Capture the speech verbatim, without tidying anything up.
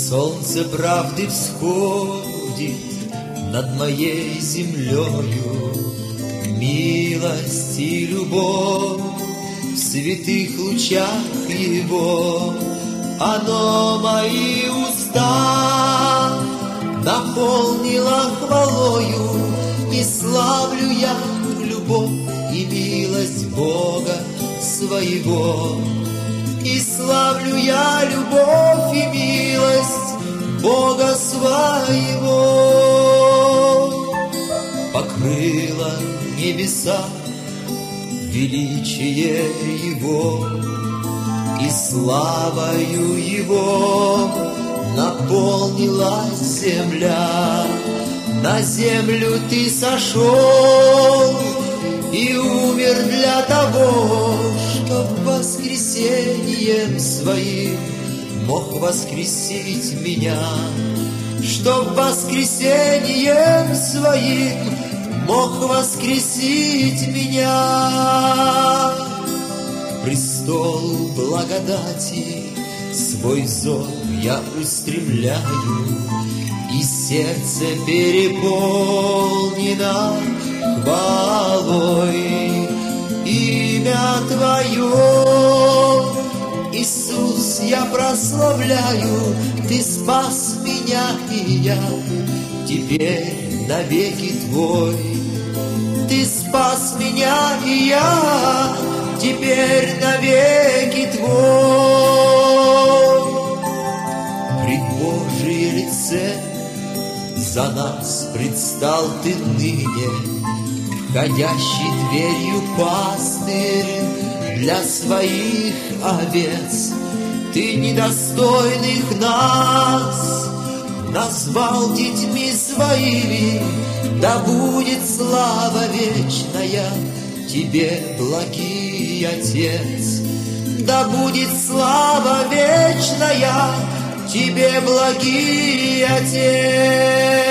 Солнце правды всходит над моей землею, милость и любовь в святых лучах его. Оно мои уста наполнило хвалою, и славлю я любовь и милость Бога своего. И славлю я любовь и милость Бога своего. Покрыло небеса величие Его, и славою Его наполнилась земля. На землю Ты сошел и умер для того, чтоб воскресением Своим мог воскресить меня, чтоб воскресением Своим мог воскресить меня. К престолу благодати свой взор я устремляю, и сердце переполнено хвалой. Имя Твое, Иисус, я прославляю, Ты спас меня, и я теперь навеки Твой. Ты спас меня, и я теперь навеки Твой. Пред Божие лице за нас предстал Ты ныне, входящий дверью пастырь для своих овец. Ты недостойных нас назвал детьми своими, да будет слава вечная Тебе, благий Отец. Да будет слава вечная Тебе, благий Отец.